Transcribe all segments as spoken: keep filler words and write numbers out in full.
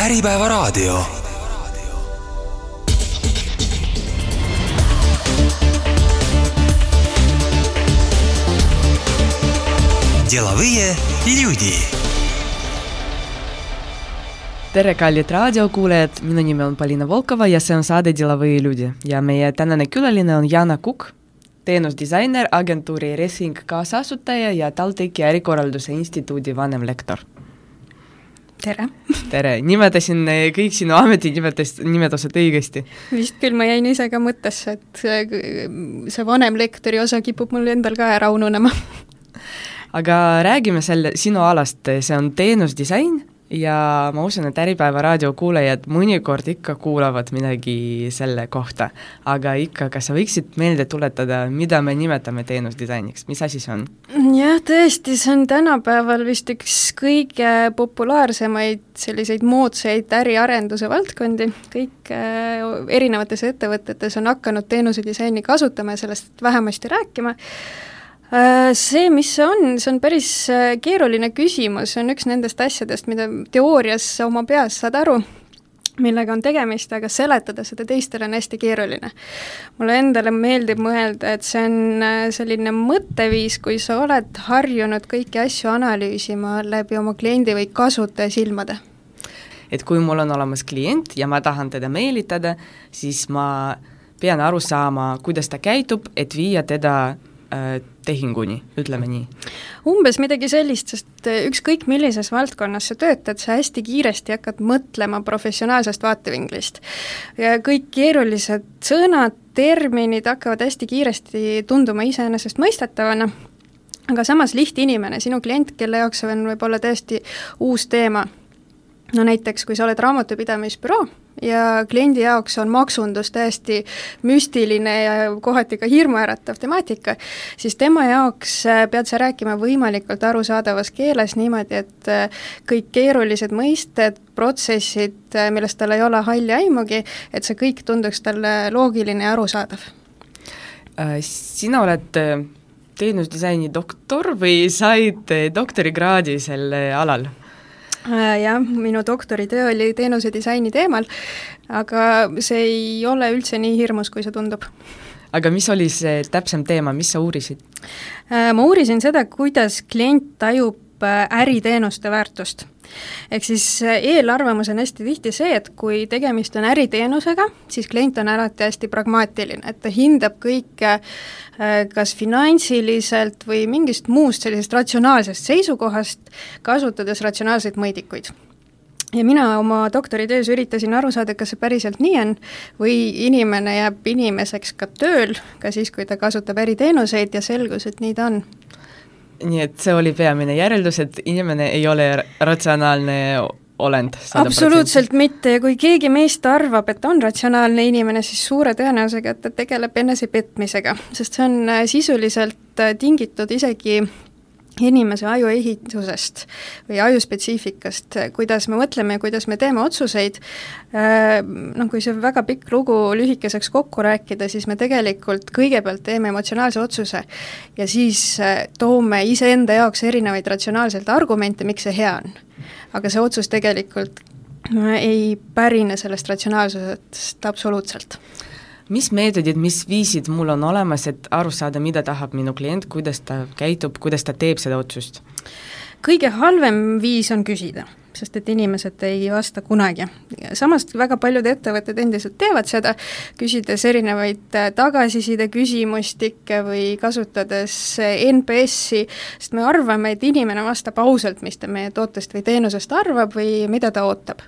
Äripäeva raadio. Деловые люди. Tere, kallid raadiokuulajad, minu nimi on Polina Volkova ja see on saade Деловые люди. Ja meie tänane külaline on Jana Kukk, teenusdisainer, agentuuri Resing kaasasutaja ja TalTechi ärikorralduse instituudi vanemlektor. Tere. Tere, nimetasin kõik sinu ameti nimetused õigesti. Vist küll ma jäin ise ka mõttesse, et see vanemlektori osa kipub mul endal ka ära ununema. Aga räägime selle sinu alast, see on teenusdisain ja ma usun, et Äripäeva raadiokuulajad mõnikord ikka kuulavad midagi selle kohta. Aga ikka, kas sa võiksid meelde tuletada, mida me nimetame teenusdisainiks? Mis asi see on? Jah, tõesti, see on tänapäeval vist üks kõige populaarsemaid selliseid moodsaid äriarenduse valdkondi. Kõik äh, erinevates ettevõtetes on hakanud teenusedisaini kasutama ja sellest vähemasti rääkima. See, mis see on, see on päris keeruline küsimus, see on üks nendest asjadest, mida teoorias oma peas saad aru, millega on tegemist, aga seletada seda teistele on hästi keeruline. Mulle endale meeldib mõelda, et see on selline mõtteviis, kui sa oled harjunud kõiki asju analüüsima läbi oma kliendi või kasutaja silmade. Et kui mul on olemas klient ja ma tahan teda meelitada, siis ma pean aru saama, kuidas ta käitub, et viia teda tehinguni, ütleme nii. Umbes midagi sellist, sest ükskõik millises valdkonnas sa töötad, sa hästi kiiresti hakkad mõtlema professionaalsest vaatevinglist. Ja kõik keerulised sõnad, terminid hakkavad hästi kiiresti tunduma iseenesest mõistetavana, aga samas lihtinimene, sinu klient, kelle jaoks see on võib-olla täiesti uus teema. No näiteks, kui sa oled raamatupidamisbüroo ja kliendi jaoks on maksundus täiesti müstiline ja kohati ka hirmuäratav temaatika, siis tema jaoks pead sa rääkima võimalikult arusaadavas keeles niimoodi, et kõik keerulised mõisted, protsessid, millest tal ei ole halli aimugi, et see kõik tunduks talle loogiline ja arusaadav. Sina oled teenusdisaini doktor või said doktorikraadi selle alal? Jah, minu doktoritöö oli teenuse disaini teemal, aga see ei ole üldse nii hirmus, kui see tundub. Aga mis oli see täpsem teema, mis sa uurisid? Ma uurisin seda, kuidas klient tajub äriteenuste väärtust. Ehk siis eelarvamus on hästi tihti see, et kui tegemist on äriteenusega, siis klient on alati hästi pragmaatiline, et ta hindab kõike kas finantsiliselt või mingist muust sellisest ratsionaalsest seisukohast, kasutades ratsionaalseid mõõdikuid. Ja mina oma doktoritöös üritasin aru saada, kas see päriselt nii on, või inimene jääb inimeseks ka tööl, ka siis, kui ta kasutab äriteenuseid ja selgus, et nii ta on. Nii et see oli peamine järeldus, et inimene ei ole ratsionaalne olend. Absoluutselt mitte ja kui keegi meist arvab, et on ratsionaalne inimene, siis suure tõenäosusega, et ta tegeleb enese petmisega, sest see on sisuliselt tingitud isegi inimese aju ehitusest või aju spetsiifikast, kuidas me mõtleme ja kuidas me teeme otsuseid. No, kui see väga pikk lugu lühikeseks kokku rääkida, siis me tegelikult kõigepealt teeme emotsionaalse otsuse ja siis toome iseenda jaoks erinevaid ratsionaalselt argumente, miks see hea on. Aga see otsus tegelikult ei pärine sellest ratsionaalsusest absoluutselt. Mis meetodid, mis viisid mul on olemas, et aru saada, mida tahab minu klient, kuidas ta käitub, kuidas ta teeb seda otsust? Kõige halvem viis on küsida, sest et inimesed ei vasta kunagi. Samas väga paljud ettevõtted endiselt teevad seda, küsides erinevaid tagasiside küsimustikke või kasutades N P S-i, sest me arvame, et inimene vastab ausalt, mis ta meie tootest või teenusest arvab või mida ta ootab.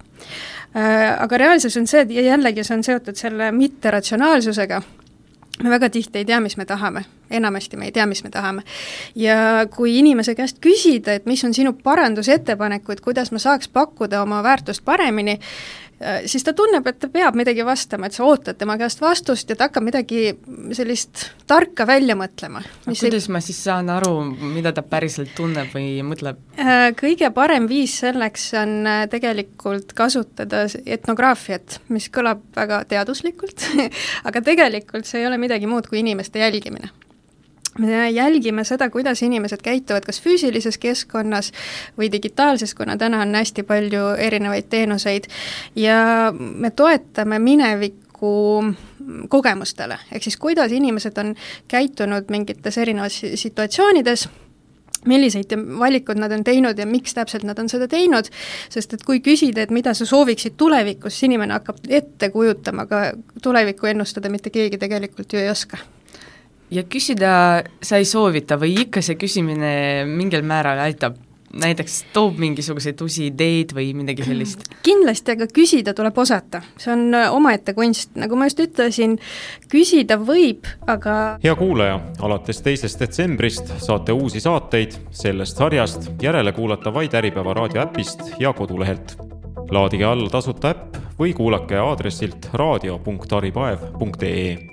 Aga reaalsus on see, et jällegi see on seotud selle mitteratsionaalsusega. Me väga tihti ei tea, mis me tahame. Enamasti me ei tea, mis me tahame. Ja kui inimese käest küsida, et mis on sinu parandusettepanekud, kuidas ma saaks pakkuda oma väärtust paremini, siis ta tunneb, et ta peab midagi vastama, et sa ootad tema käest vastust ja ta hakkab midagi sellist tarka välja mõtlema. Kuidas ei... ma siis saan aru, mida ta päriselt tunneb või mõtleb? Kõige parem viis selleks on tegelikult kasutada etnograafiat, mis kõlab väga teaduslikult, aga tegelikult see ei ole midagi muud kui inimeste jälgimine. me jälgime seda, kuidas inimesed käituvad kas füüsilises keskkonnas või digitaalses, kuna täna on hästi palju erinevaid teenuseid ja me toetame mineviku kogemustele, ehk siis kuidas inimesed on käitunud mingites erinevas situatsioonides, milliseid valikud nad on teinud ja miks täpselt nad on seda teinud, sest et kui küsida, et mida sa sooviksid tulevikus, siis inimene hakkab ette kujutama, aga tulevikku ennustada mitte keegi tegelikult ju ei oska. Ja küsida sa ei soovita või ikka see küsimine mingil määral aitab? Näiteks toob mingisuguseid uusi ideid või midagi sellist? Kindlasti, aga küsida tuleb osata. See on omaette kunst. Nagu ma just ütlesin, küsida võib, aga... Hea kuulaja, alates teisest detsembrist saate uusi saateid sellest sarjast järele kuulata vaid Äripäeva raadio äpist ja kodulehelt. Laadige alla tasuta äpp või kuulake aadressilt raadio punkt aripaev punkt ee.